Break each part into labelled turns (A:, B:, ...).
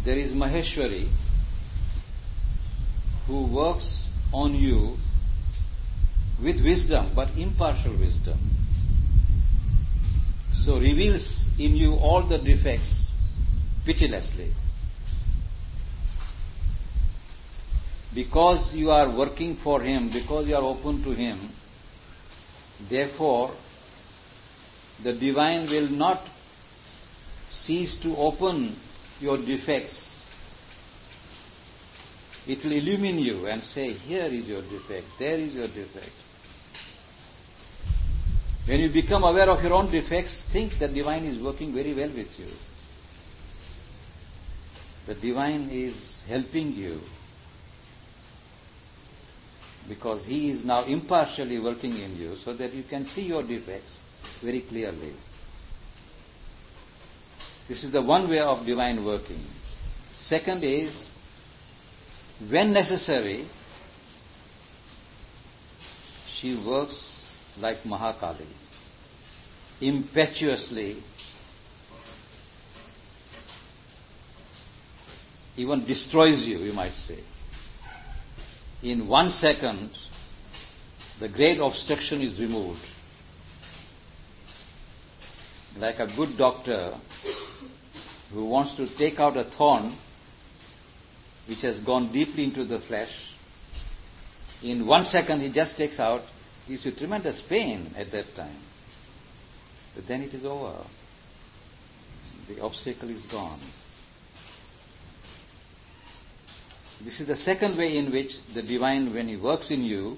A: there is Maheshwari who works on you with wisdom, but impartial wisdom. So reveals in you all the defects pitilessly. Because you are working for him, because you are open to him, therefore the divine will not cease to open your defects. It will illumine you and say, here is your defect, there is your defect. When you become aware of your own defects, think that divine is working very well with you. The divine is helping you because he is now impartially working in you so that you can see your defects very clearly. This is the one way of divine working. Second is, when necessary, she works like Mahakali, impetuously, even destroys you, you might say. In 1 second, the great obstruction is removed. Like a good doctor who wants to take out a thorn which has gone deeply into the flesh, in 1 second he just takes out, gives you tremendous pain at that time. But then it is over. The obstacle is gone. This is the second way in which the divine, when he works in you,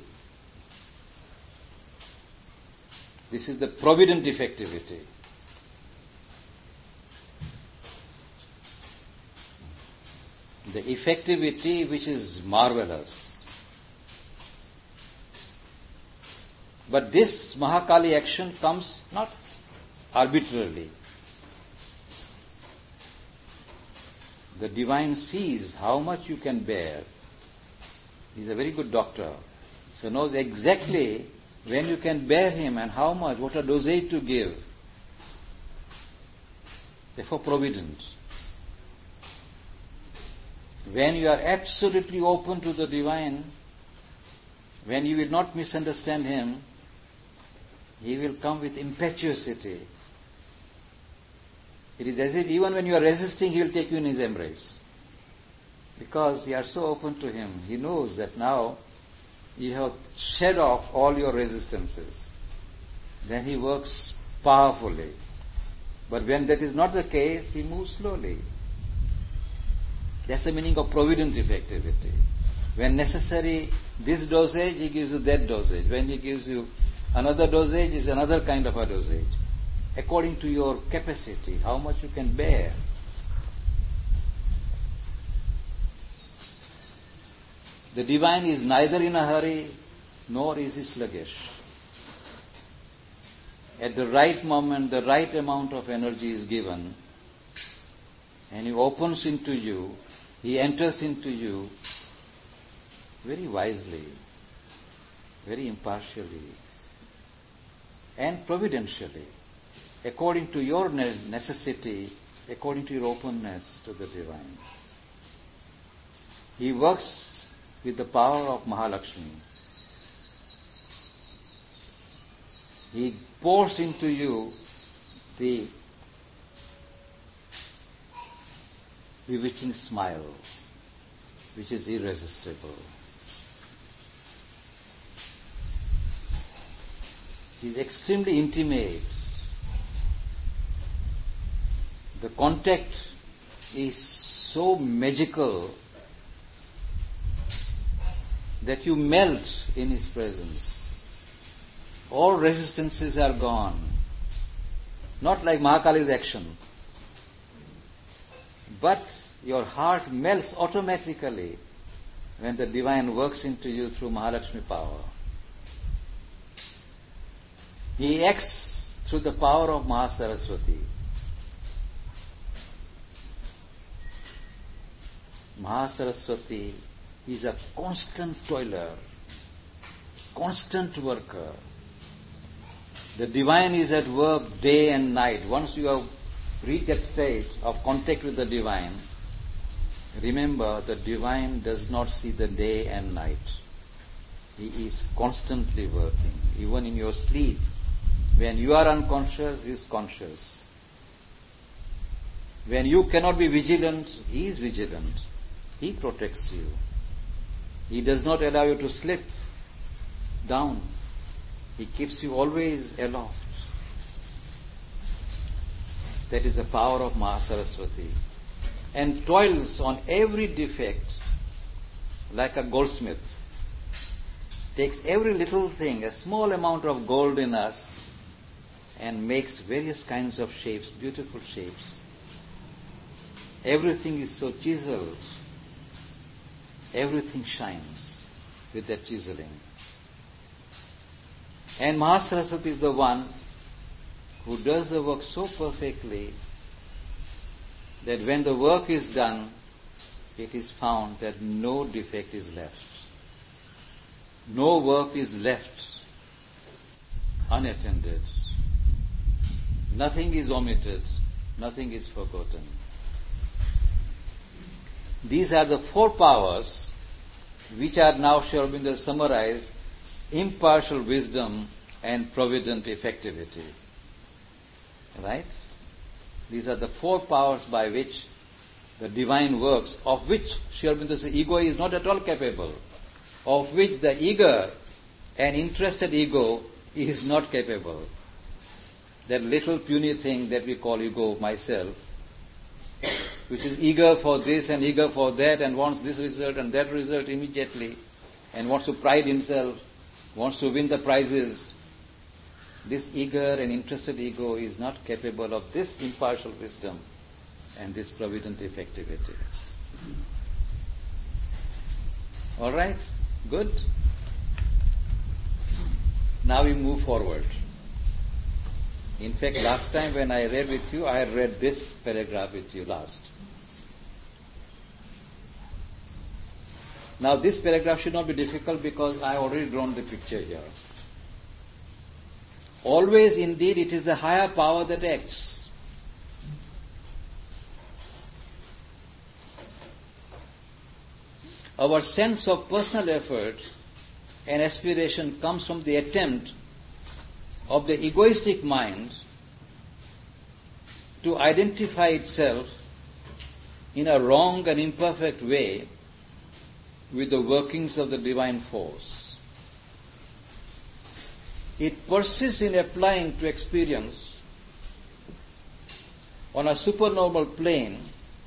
A: this is the provident effectivity. The effectivity which is marvelous. But this Mahakali action comes not arbitrarily. The divine sees how much you can bear. He is a very good doctor. So knows exactly when you can bear him and how much, what a dosage to give. Therefore provident. When you are absolutely open to the divine, when you will not misunderstand him, he will come with impetuosity. It is as if even when you are resisting, he will take you in his embrace. Because you are so open to him. He knows that now you have shed off all your resistances. Then he works powerfully. But when that is not the case, he moves slowly. That's the meaning of provident effectivity. When necessary, this dosage, he gives you that dosage. When he gives you another dosage, is another kind of a dosage. According to your capacity, how much you can bear. The divine is neither in a hurry, nor is he sluggish. At the right moment, the right amount of energy is given, and he opens into you, he enters into you very wisely, very impartially, and providentially, according to your necessity, according to your openness to the divine. He works with the power of Mahalakshmi. He pours into you the bewitching smile, which is irresistible. He is extremely intimate. The contact is so magical that you melt in his presence. All resistances are gone. Not like Mahakali's action. But your heart melts automatically when the divine works into you through Mahalakshmi power. He acts through the power of Mahasaraswati. Mahasaraswati is a constant toiler, constant worker. The divine is at work day and night. Once you have reached that stage of contact with the divine, Remember, the divine does not see the day and night. He is constantly working, even in your sleep. When you are unconscious, He is conscious. When you cannot be vigilant, He is vigilant. He protects you. He does not allow you to slip down. He keeps you always aloft. That is the power of Mahasaraswati. And toils on every defect like a goldsmith. Takes every little thing, a small amount of gold in us, and makes various kinds of shapes, beautiful shapes. Everything is so chiseled. Everything shines with that chiseling. And Mahasaraswati is the one who does the work so perfectly that when the work is done, it is found that no defect is left. No work is left unattended. Nothing is omitted. Nothing is forgotten. These are the four powers which are now Sri Aurobindo summarized: impartial wisdom and provident effectivity. Right? These are the four powers by which the divine works, of which Sri Aurobindo says ego is not at all capable, of which the eager and interested ego is not capable. That little puny thing that we call ego, myself, which is eager for this and eager for that and wants this result and that result immediately and wants to pride himself, wants to win the prizes. This eager and interested ego is not capable of this impartial wisdom and this provident effectivity. All right? Good? Now we move forward. In fact, last time when I read with you, I had read this paragraph with you last. Now this paragraph should not be difficult because I have already drawn the picture here. Always indeed it is the higher power that acts. Our sense of personal effort and aspiration comes from the attempt of the egoistic mind to identify itself in a wrong and imperfect way with the workings of the divine force. It persists in applying to experience on a supernormal plane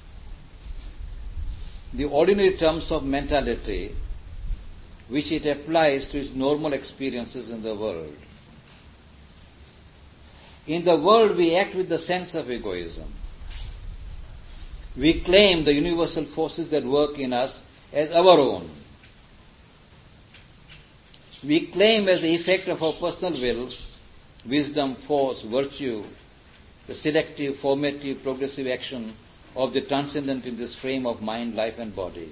A: the ordinary terms of mentality which it applies to its normal experiences in the world. In the world we act with the sense of egoism. We claim the universal forces that work in us as our own. We claim as the effect of our personal will, wisdom, force, virtue, the selective, formative, progressive action of the transcendent in this frame of mind, life and body.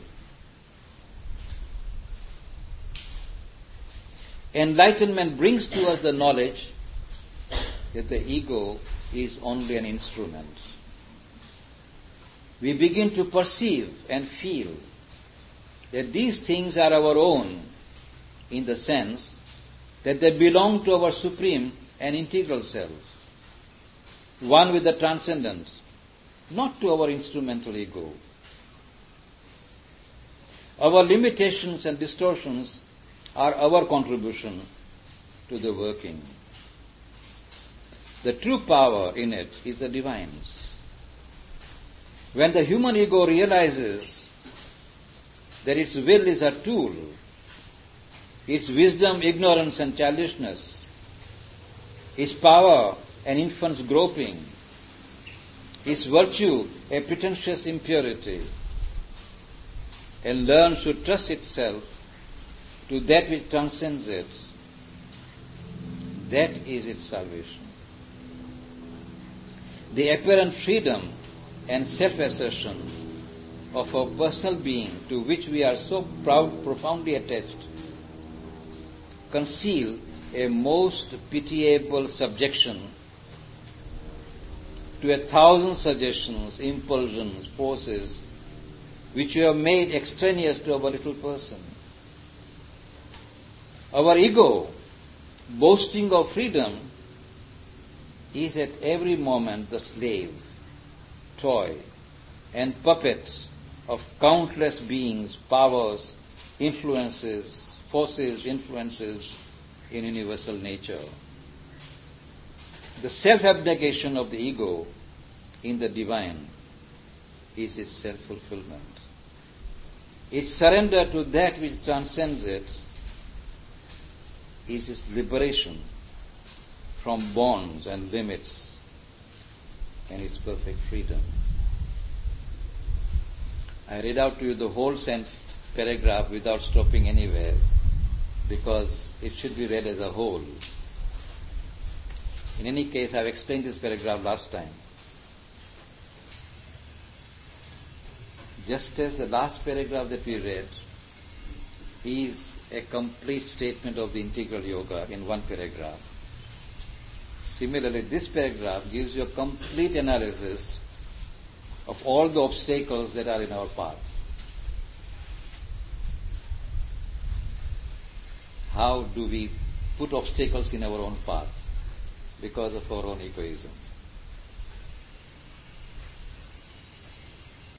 A: Enlightenment brings to us the knowledge that the ego is only an instrument. We begin to perceive and feel that these things are our own in the sense that they belong to our supreme and integral self, one with the transcendent, not to our instrumental ego. Our limitations and distortions are our contribution to the working. The true power in it is the divine's. When the human ego realizes that its will is a tool, its wisdom, ignorance and childishness, its power an infant's groping, its virtue a pretentious impurity, and learns to trust itself to that which transcends it, that is its salvation. The apparent freedom and self-assertion of our personal being, to which we are so profoundly attached, conceal a most pitiable subjection to 1,000 suggestions, impulsions, forces, which we have made extraneous to our little person. Our ego, boasting of freedom, is at every moment the slave, toy, and puppet of countless beings, powers, influences in universal nature. The self-abnegation of the ego in the divine is its self-fulfillment. Its surrender to that which transcends it is its liberation from bonds and limits and its perfect freedom. I read out to you the whole paragraph without stopping anywhere because it should be read as a whole. In any case, I have explained this paragraph last time. Just as the last paragraph that we read is a complete statement of the integral yoga in one paragraph, similarly this paragraph gives you a complete analysis of all the obstacles that are in our path. How do we put obstacles in our own path? Because of our own egoism.